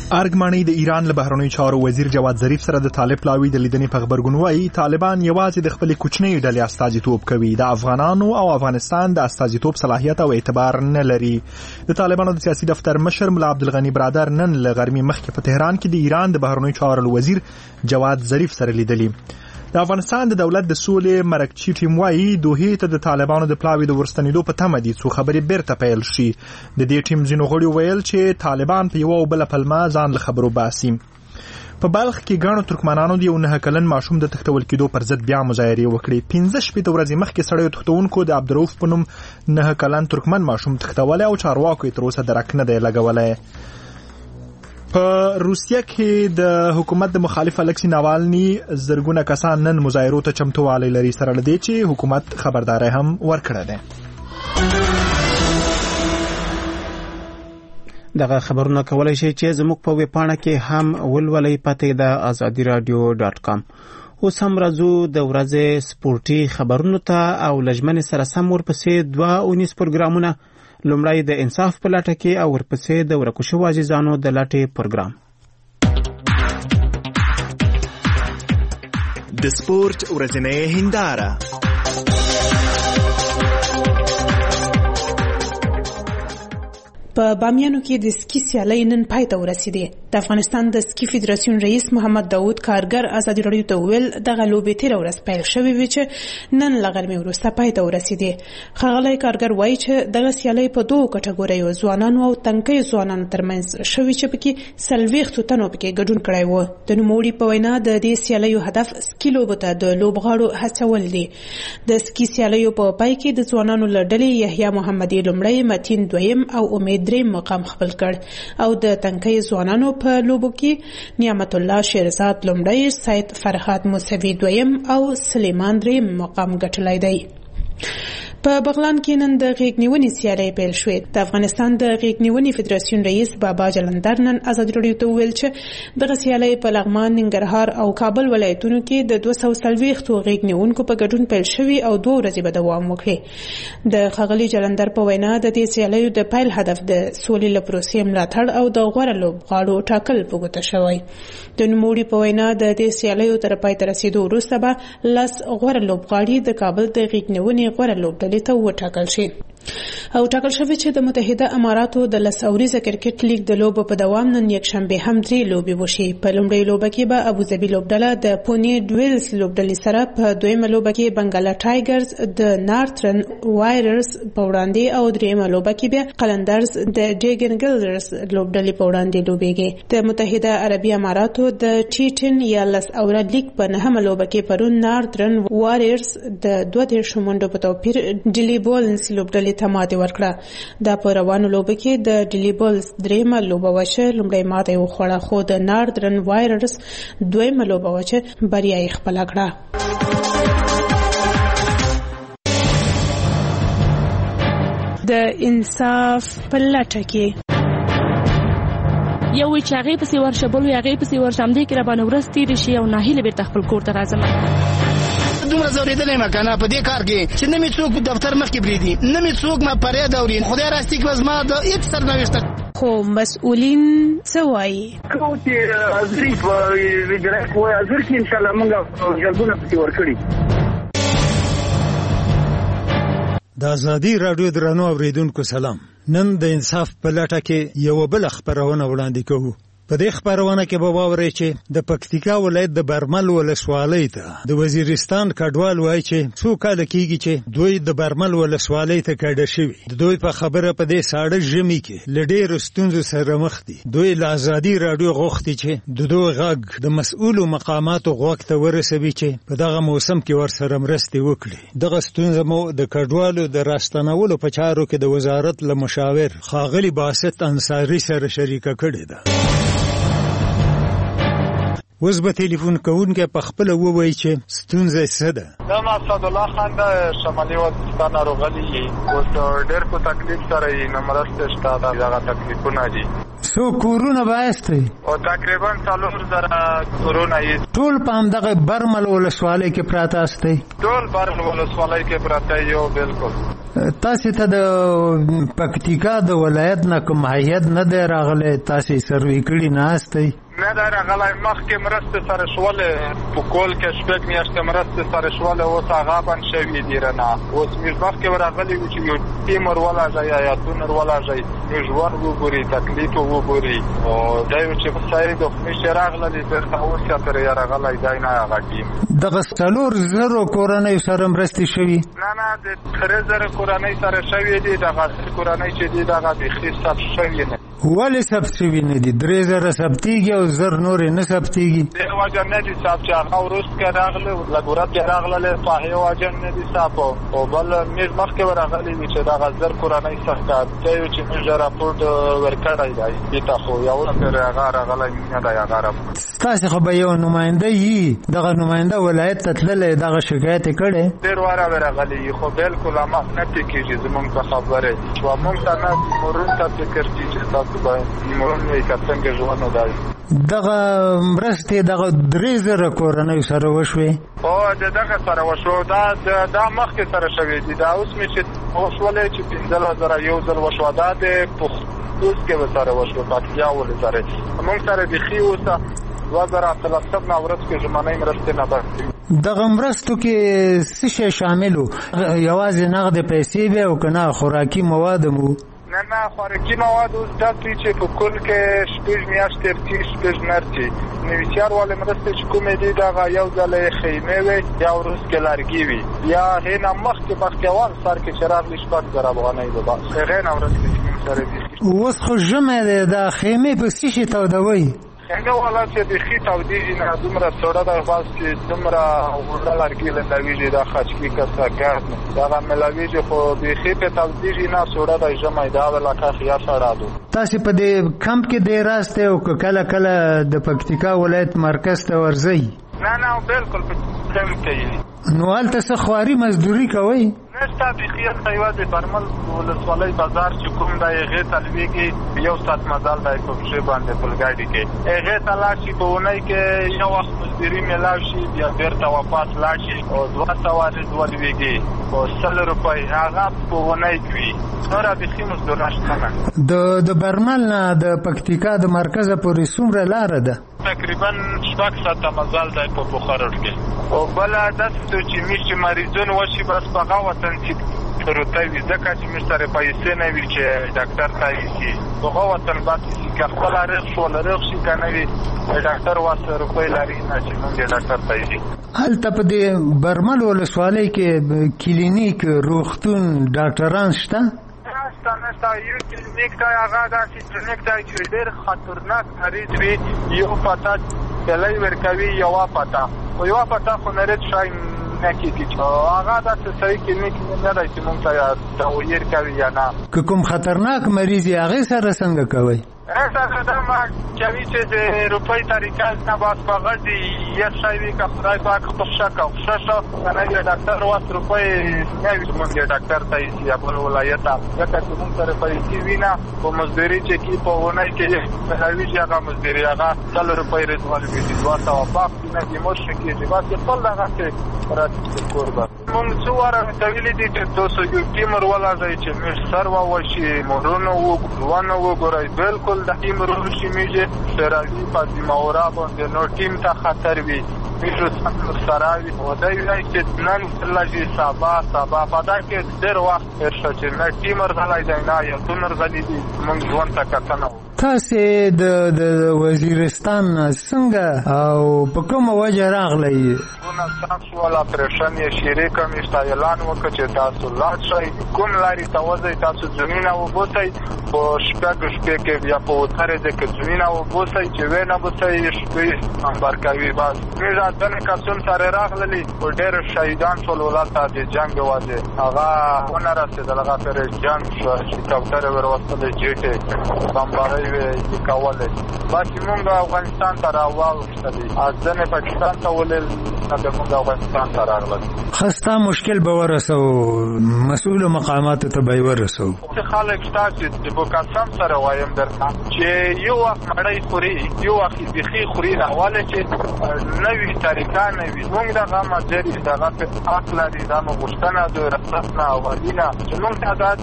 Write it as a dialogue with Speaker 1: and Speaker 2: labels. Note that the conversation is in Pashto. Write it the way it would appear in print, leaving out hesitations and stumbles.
Speaker 1: ارګمانی د ایران له بهرنیو چارو وزیر جواد ظریف سره د طالب پلاوی د لیدنې په خبرګون وایي طالبان یوازې د خپل کوچنۍ ډلې استازیتوب کوي، د افغانانو او افغانستان د استازیتوب صلاحیت او اعتبار نه لري. د طالبانو د سیاسي دفتر مشر ملا عبدالغنی برادر نن له غرمې مخکې په تهران کې د ایران د بهرنیو چارو وزیر جواد ظریف سره لیدلی. د افغانستان د دولت د سولې مرکزي ټیم وايي دوه ته د طالبانو د پلاوی د ورستنیدو په تمه دي څو خبرې بیرته پیل شي. د دې ټیم ځینو غړي ویل چې طالبان په یو او بل پلمه ځان له خبرو باسي. په بلخ کې ګڼو ترکمنانو د یو 9 کلن ماشوم د تښتول کېدو پر ضد بیا مظاهرې وکړې. 15 ورځې مخکې سړیو تښتونکو د عبدالرؤف په نوم 9 کلن ترکمن ماشوم تښتولی او چارواکو یې تر اوسه درک نه دی لګولی. په روسیه کې د حکومت د مخالف الکسی ناوالني زرګونه کسان نن مظاهرو ته چمتووالی لري، سره له دې چې حکومت خبرداری هم ورکړه ده.
Speaker 2: دغه خبرونه کولای شي چې زموږ په ویبپاڼه کې هم ولولئ، پته د azadiradio.com. اوس هم راځو د ورځې سپورتي خبرونو ته او لجمن سره سم ورپسې 2 پروګرامونه. لومړی د انصاف په لټه کې او ورپسې د ورکو شوو عزیزانو د لټې پروګرام.
Speaker 1: د سپورت ورځنۍ هنداره.
Speaker 3: په بامیانو کې د سکی سیالۍ نن پای ته ورسېدې. د افغانستان د سکی فدراسیون رئیس محمد داود کارګر ازادي راډیو ته ویل دغه لوبې تېره ورځ پیل شوې وې چې نن له غرمې وروسته پای ته ورسېدې. ښاغلی کارګر وایي چې دغه سیالۍ په 2 کټګوریو ځوانانو او تنکیو ځوانانو ترمنځ شوې چې پکې 40 تنو پکې ګډون کړی و. د نوموړي په وینا د دې سیالیو هدف سکی لوبو ته د لوبغاړو هڅول دي. د سکی سیالیو په پای کې د ځوانانو له ډلې یحیی محمدي لومړی، متین دویم او امید دریم مقام خپل کړ او د تنکیو ځوانانو په لوبو کې نعمت الله شیرزاد لومړی، سید فرهاد موسوي دویم او سلیمان دریم مقام ګټلی دی. په بغلان کې نن د غیږ نیونې سیالۍ پیل شوې. د افغانستان د غیږ نیونې فدراسیون رئیس بابا جلندر نن ازادي راډیو ته ویل چې دغه سیالۍ په لغمان، ننګرهار او کابل ولایتونو کې د 240 غیږ نیونکو په ګډون پیل شوي او 2 ورځې به دوام وکړي. د ښاغلي جلندر په وینا د دې سیالیو د پیل هدف د سولې له پروسې ملاتړ او د غوره لوبغاړو ټاکل په ګوته شوی. د نوموړي په وینا د دې سیالیو تر پای ته رسیدو وروسته به 10 غوره لوبغاړي د کابل د غیږ نیونې غوره لوبډلې ته وټاکل شي او ټاکل شوی چې د متحده اماراتو د 10 اوریزه کرکټ لیګ د لوبو په دوام نن یکشنبه هم 3 لوبې وشي. په لومړۍ لوبه کې به ابوظبي لوبډله د پونی ډویلز لوبډلې سره، په دویمه لوبه کې بنګالا ټایګرز د نارترن وایررز په وړاندې او دریمه لوبه کې به قلندرز د ډیګنګلرز لوبډلې په وړاندې لوبېږي. د متحده عربي اماراتو د ټي10 یا 10 اوره لیګ په 9مه لوبه کې پرون نارترن وایررز د 2 شومنډو په توپیر ډیلی بولز لوبډلې ته ماتې ورکړه. دا په روانو لوبه کې د ډیلی بولز دریمه لوبه وشه لومړی ماته یې وخوړه، خو د نارترن وایررز دویمه لوبه وشه بریا یې خپله کړه. د انصاف په لټه کې
Speaker 4: یو چې هغې پسې ورشه بل هغې پسې ورشه، همدې کې راباندې ورځ تېرې شي او ناهیله بېرته خپل کور ته راځم.
Speaker 5: دومره زورېدلی یم که نه په دې کار کې چې نه مې څوک دفتر مخکې پرېږدي، نه مې څوک ما فریاد اوري. خدای راستي کړه زما د هېڅ سرنوشته.
Speaker 3: خو مسؤلین څه وایي؟
Speaker 6: کوم چې حاضري په وزارت وایي حاضر کې انشاءالله موږ جلبونه پسې ورکړي.
Speaker 7: د ازادي راډیو درنو اوریدونکو سلام. نن د انصاف په لټه کې یو بل خبرونه وړاندې کوو. په دې خبرونه کې به واورئ چې د پکتیکا ولایت د برمل ولسوالۍ ته د وزیرستان کډوال وایي چې څو کاله کېږي چې دوی د برمل ولسوالۍ ته کډه شوي. د دوی په خبره په دې ساړه ژمي کې له ډېرو ستونزو سره مخ دي. دوی له ازادي راډیو غوښتي چې د دوی غږ د مسؤلو مقاماتو غوږ ته ورسوي چې په دغه موسم کې ورسره مرستې وکړي. دغه ستونزه مو د کډوالو د راستنولو په چارو کې د وزارت له مشاور ښاغلي باسط انصاري سره شریکه کړې ده. اوس به ټلیفون کوونکی په خپل ووایي چې ستونزه څه ده.
Speaker 8: دا اسد الله خان د شمالي وزیرستان راغلی اوس ډېر په تکلیف سره یې نو مرسته شته دا تکلیفونه دي.
Speaker 7: څو کورونه بایسته
Speaker 8: او تقریبا 4000 کورونه یې
Speaker 7: ټول په همدغه برمل ولسوالۍ کې پراته استه.
Speaker 8: ټول برمل ولسوالۍ کې پراته یو بالکل.
Speaker 7: تاسو ته د پکتیکا د ولایت نه کوم هیئت نه دی راغلی تاسو سروې کړی نه استه؟
Speaker 8: نه دا راغلی مخکې مرسته سره شولې په کول کې شپږ میاشتې مرسته سره شولې اوس هغه بند شوي دي رانه. اوس موږ مخکې ورغلي وو چې یو ټیم ورولږئ ایتونه ورولږئ موږ ژوند وګوري تکلیف وګوري او دا یو چې په سایري د خمیشې راغللې بېرته اوس یا پرې راغلی دی نه هغه ټیم.
Speaker 7: دغه 4000 کورنۍ سره مرستې شوي؟
Speaker 8: نه د 3000 کورنۍ سره شوي دي. دغه کورنۍ چې دي دغه بیخي ثبت شوي نه.
Speaker 7: ولې ثبت شوي نه دي؟ 3000 ثبتېږي او 1000 نورې نه ثبتېږي.
Speaker 8: دې وجه نه دي ثبت چې هغه وروسته کې راغلي لږ ورځ کې راغللی په هغې وجه نه دي ثبت. او بل موږ مخکې ورغلي وي چې دغه 1000 کورنۍ څخه دی چې موږ راپورټ ورکړی دی دې ته خو یو پرې هغه راغلی نه دی هغه راپورټ.
Speaker 7: ستاسې خو به یو نماینده یي دغه نماینده ولایت ته تللی دغه شکایت یې کړی؟
Speaker 8: ډېر واره ورغلي خو بالکل هماغ نه ټیکېږي زموږ په خبرې چې موږ ته نه مرون ته فکر کړي چې تاسو به مرون وایي که څنګه ژوند ودایي.
Speaker 7: دغه مرستې دغه 3000 کورنۍ سره وشوې؟
Speaker 8: او دغه سره وشو دا مخکې سره شوې دي. دا اوس مې چې وشولې چې 15000 یو ځل وشوه دا د پختوس کې سره وشو پکتیا ولې سره موږ سره بیخي اوسه 2013 نه ورځ کې ژمنۍ مرستې نه بردي.
Speaker 7: دغه مرستو کې څه شی شامل و؟ یوازې نغدې پیسې وې او که نه خوراکي مواد مو؟
Speaker 8: نه خوراکي مواد اوس داسې چې په کل کې 6 میاشتې تېرې 6 نرتې نویسیار والې مرستې چې کومې دي دغه یو ځل یې خیمې وې یا وروست کې لرګي وي یا هغې نه مخکې اول سر کې چې راغلي 6000 افغانۍ به بس هغې نه ورځ کې چې موږ سره دي.
Speaker 7: اوس خو ژمی دی دا خیمې په څه شي تودوئ؟
Speaker 8: څنګه والا چې بیخي تودېږي نه دومره سوړه ده بس چې دومره اوږده لرګي لنډوېږي دا خچکي که څه ګرد دغه ملوېږي خو بیخي پرې تودېږي نه سوړه ده ژمی دا ولکه خیا سړه ده.
Speaker 7: تاسې په دې کمپ کې دی راستئ او که کله کله د پکتیکا ولایت مرکز ته ورځئ؟
Speaker 8: نه بالکل په کمپ کې یې.
Speaker 7: نو هلته څه خواري مزدوري کوئ؟
Speaker 8: نشته بیخي هلته یوازې برمل ولسوالۍ بازار چې کوم دی هغې ته لوېږي 1 ساعت مزل دی په پښې باندې پلګاډي کې هغې ته لاړ شي په اونۍ کې یو وخت مزدوري میلاو شي بیا بېرته واپس لاړ شي او 200 لوېږي او 100 روپۍ هغه په اونۍ کې وي. نوره بیخي مزدوره شته نه.
Speaker 7: د برمل نه د پکتیکا د مرکزه پورې څومره لاره ده؟
Speaker 8: تقریبا 6 ساعته مزل دی په بخارا کې. او بله داسې چې موږ چې مریضون وشي بس په هغه وطن چې پروته وي ځکه چې موږ سره پیسې نه وي چې ډاکټر ته یوسي په هغه وطن پاتې شي که خپله رغ شو رغ شي که نه وي ډاکټر 200 روپۍ لري نه چې موږ یې ډاکټر ته یوسي.
Speaker 7: هلته په دې برمل ولسوالۍ کې کلینیک روغتون ډاکټران شته؟ نشته
Speaker 8: یو کلینیک دی هغه داسې کلینیک دی چې ډېر خطرناک مریض وي یو پته سلی ورکوي یوه پته خو یوه پته خو نرید شی نه کېږي هغه داسې صحیح کلینیک نه دی چې موږ ته دویر کوي یا نه.
Speaker 7: که کوم خطرناک مریض یې هغې سره څنګه کوئ؟
Speaker 8: سره دا ما کوي چې د روپۍ طریقه نه بس په غځي یو شی وي که خدای پاک خوښه که خوښه شو که نه وي ډاکټر 200 روپۍ نه وي موږ یې ډاکټر ته ایسي یا بل ولایت ته ځکه چې موږ سره پیسې وي نه په مزدوري چې کي په اونۍ کې ملاویږي هغه مزدوري هغه 100 روپۍ رضوان وي 200 پاک نه دي موږ کېږي بس خپل دغسې راځي کور به موږ څو واره ورته ویلي دي چې تاسو یو ټیم ورولږئ چې موږ سر ووشي مورونه ونه وګورئ بالکل د ټیم رول شي میږي شراوي فاطمه اورا باندې نو ټیم ته خطر وي میشو سره وي او دا وایي چې نن لږی سبا په دا کې ډېر وخت تېر شو چې نه ټیم ورغلی دی نه یا ټول ورغلي دي موږ ژوند ته کتنه
Speaker 7: تاسې د وزیرستان څنګه او په کومه وجه راغلی؟
Speaker 8: افغانستان شول اپریشن یې شریک میشته اعلان وکړ چې تاسو لاړ شئ کوم لارې ته وځئ تاسو زمینه وبوسئ په شپږ شپې کې بیا په اترې ځای کې زمینه وبوسئ چې ویې نه بوسئ شپې امبر کوي بس موږ اتنې کسان سره راغللي خو ډېر شهیدان شول ولته د جنګ وجې هغه ونه رسېدل هغه پرې جنګ شو چې کوترې ور وستلې جیټې بمبارۍ وی کولای باقي موږ افغانستان ته راوړل ځنه پاکستان ته ولل د موږ افغانستان ته راغلل
Speaker 7: خسته مشکل به ورسو مسؤل مقامات ته به ورسو
Speaker 8: خلک تاسو د بوکاسم سره وایم درته چې یو وخت مړی خوري یو وخت بخي خوري راواله چې نوې طریقه نوې موږ دغه مجري دغه په اصل لري دا مغشتنه د رسنه او ولینه چې موږ ته